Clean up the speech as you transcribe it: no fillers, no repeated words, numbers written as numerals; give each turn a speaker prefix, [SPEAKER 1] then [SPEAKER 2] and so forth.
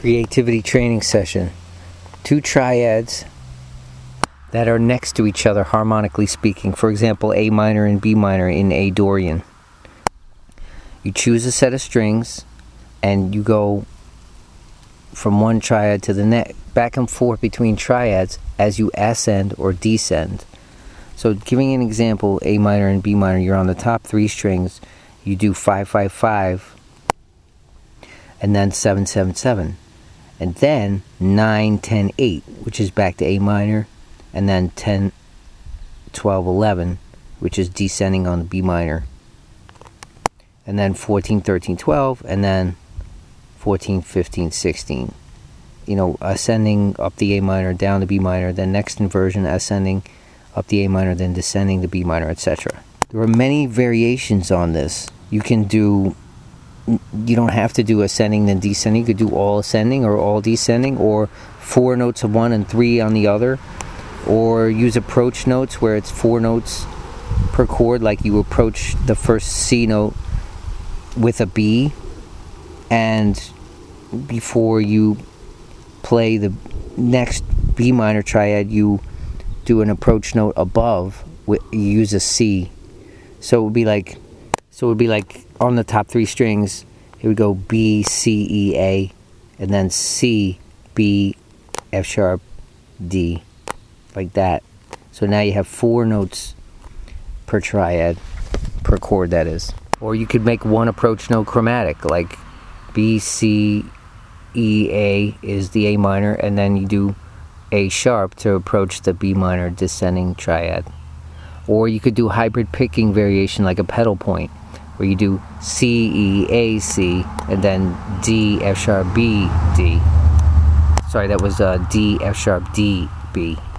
[SPEAKER 1] creativity training session. Two triads that are next to each other harmonically speaking. For example, A minor and B minor in A Dorian. You choose a set of strings and you go from one triad to the next, back and forth between triads as you ascend or descend. So giving an example, A minor and B minor, you're on the top three strings, you do 5-5-5 and then 7-7-7. And then 9-10-8, which is back to A minor, and then 10-12-11, which is descending on the B minor. And then 14-13-12, and then 14-15-16. You know, ascending up the A minor, down to B minor, then next inversion, ascending up the A minor, then descending to B minor, etc. There are many variations on this. You don't have to do ascending then descending. You could do all ascending or all descending, or 4 notes of one and 3 on the other, or use approach notes where it's 4 notes per chord, like you approach the first C note with a B, and before you play the next B minor triad you do an approach note above, you use a C. So it would be like on the top three strings, it would go B, C, E, A, and then C, B, F sharp, D, like that. So now you have 4 notes per triad, per chord that is. Or you could make one approach note chromatic, like B, C, E, A is the A minor, and then you do A sharp to approach the B minor descending triad. Or you could do hybrid picking variation like a pedal point, where you do C, E, A, C, and then D, F sharp, B, D. Sorry, that was D, F sharp, D, B.